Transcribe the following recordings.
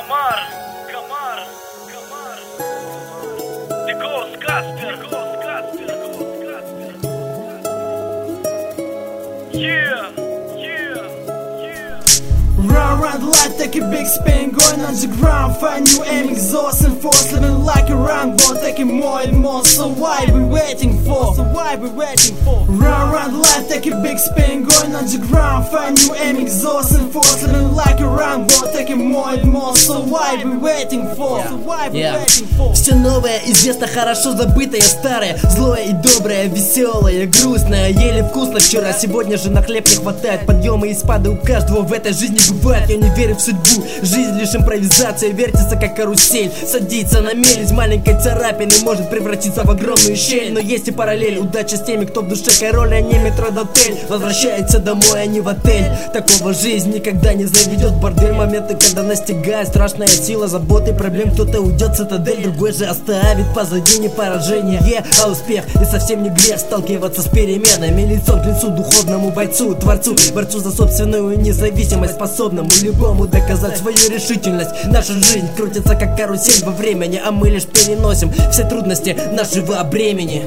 Комар, комар, комар. The Ghost Casper, Ghost Casper, Ghost Casper. Yeah, yeah, yeah. Round life, take a big spin, going underground, find new aim, exhaust and force, living like a round ball, taking more and more. So why we waiting for? So why we waiting for? Round life, take a big spin, going underground, find new aim, exhaust and force, living like a round ball, taking more and more. So why we waiting for? So why we waiting for? Все новое, известно, хорошо забытое, старое, злое и доброе, веселое, грустное, еле вкусно вчера, сегодня же на хлеб не хватает. Подъемы и спады у каждого в этой жизни бывает. Я не верю в судьбу, жизнь лишь импровизация, вертится как карусель, садится на мель, из маленькой царапины может превратиться в огромную щель. Но есть и параллель, удача с теми, кто в душе король, а не метродотель. Возвращается домой, а не в отель. Такого жизнь никогда не заведет в бордель. Моменты, когда настигает страшная сила заботы, проблем. Кто-то уйдет в цитадель, другой же оставит позади не поражение, а успех. И совсем не грех сталкиваться с переменами, лицом к лицу духовному бойцу, творцу, борцу за собственную независимость, способному любому доказать свою решительность. Наша жизнь крутится как карусель во времени, а мы лишь переносим все трудности нашего бремени.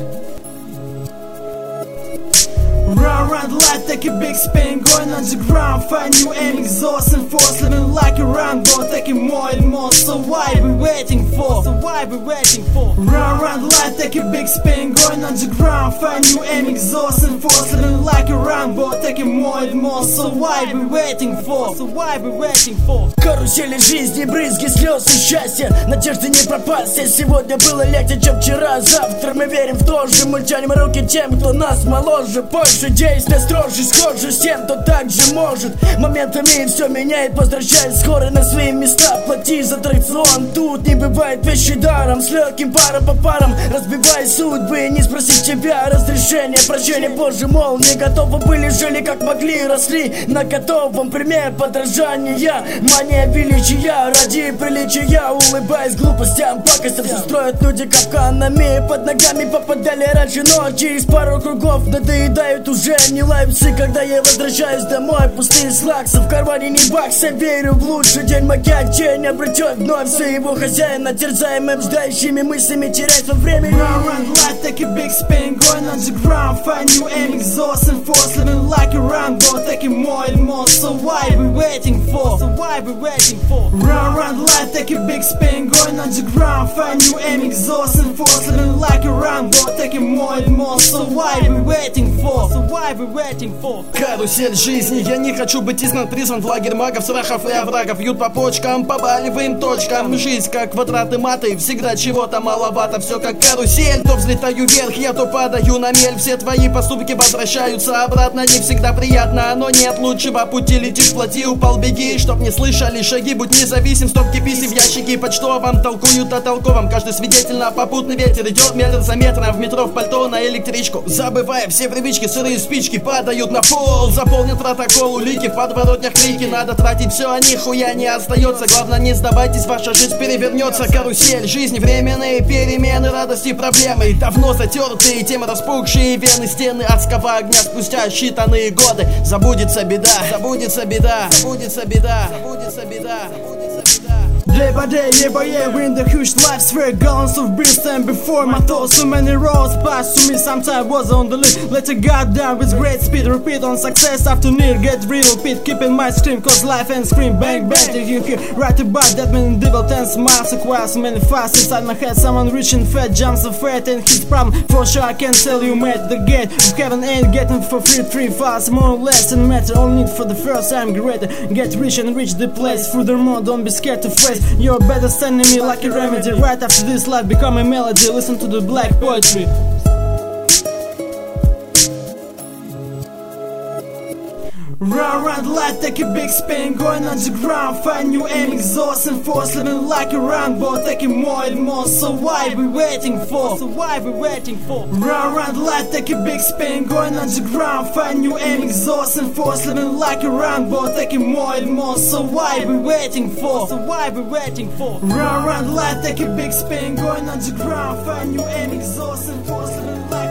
Round life, take a big spin, going underground, find new aim, exhaust and force, living like a round ball, taking more and more. So why we waiting for? So why we waiting for? Round life, take a big spin, going underground, find new aim, exhaust and force, living like a round ball, taking more and more. So why we waiting for? So why we waiting for? Карусели жизни, брызги слез и счастья, надежды не пропасть. Сегодня было легче, чем вчера, завтра мы верим в то же. Мы тянем руки тем, кто нас моложе, позже. Действия строже, схожи с тем, кто так же может. Моментами все меняет, возвращает скоро на свои места. Плати за аттракцион, тут не бывает вещи даром. С легким паром по парам, разбивая судьбы, не спросить тебя разрешения, прощения. Боже, мол, не готовы были, жили как могли, росли на готовом. Пример подражания, мания величия, ради приличия, улыбаясь глупостям, пакостям. Все строят люди капканами, под ногами попадали раньше ночи. Из пару кругов надоедают уже не лайпсы, когда я возвращаюсь домой. Пустые слаксы, в кармане не бакса. Верю в лучший день, моя тень обретет вновь своего хозяина, терзаемым ждающими мыслями, терять во времени. Round life, take a big spin, going underground, find new aim, exhaust and force, living like a round ball, taking more and more. So why we waiting for? So why we waiting for? Round life, take a big spin, going underground, find new aim, exhaust and force, living like a round ball, taking more and more. So why we waiting for? So why we waiting for? Карусель жизни, я не хочу быть изгнан, призван в лагерь магов, страхов и оврагов. Бьют по почкам, по болевым точкам. Жизнь как квадраты маты, всегда чего-то маловато. Все как карусель, то взлетаю вверх, я то падаю на мель. Все твои поступки возвращаются обратно, не всегда приятно, но нет лучшего пути. Летишь, плати, упал, беги, чтоб не слышали шаги. Будь независим, стопки писем в ящике почтовом толкуют о толковом. Каждый свидетель на попутный ветер идет метр за метром, в метро, в пальто, на электричку. Забывая все привычки, сырые спички падают на пол. Заполнен протокол, улики в подворотнях, крики. Надо тратить все, а нихуя не остается. Главное, не сдавайтесь, ваша жизнь перевернется. Карусель, жизнь, временные перемены, радости, проблемы. Давно затертые темы, распухшие вены, стены адского огня. Спустя считанные годы забудется беда, забудется беда, забудется беда, забудется беда, забудется беда. Day by day, year by year, we're in the huge life sphere. Gallons of brimstone before my thoughts. So many roads passed to me, sometimes was on the list. Let your guard down with great speed. Repeat on success after near. Get real, Pete, keep in mind scream. Cause life and scream, bang bang. Till you hear right about that man devil 10 miles across. Many fast inside my head. Someone reaching fat, jumps of fat and his problem. For sure I can tell you, mate, the gate of heaven ain't getting for free. 3 fast, more or less than matter. All need for the first time greater. Get rich and reach the place. Furthermore, don't be scared to face. You're better sending me like a remedy. Right after this life become a melody. Listen to the black poetry. Round life, take a big spin, going underground, find new aim, exhaust and force, living like a round ball, taking more and more. So why we waiting for? So why we waiting for? Round life, take a big spin, going underground, find new aim, exhaust and force, living like a round ball, taking more and more. So why we waiting for? So why we waiting for? Round life, take a big spin, going underground, find new aim, exhaust and force, living like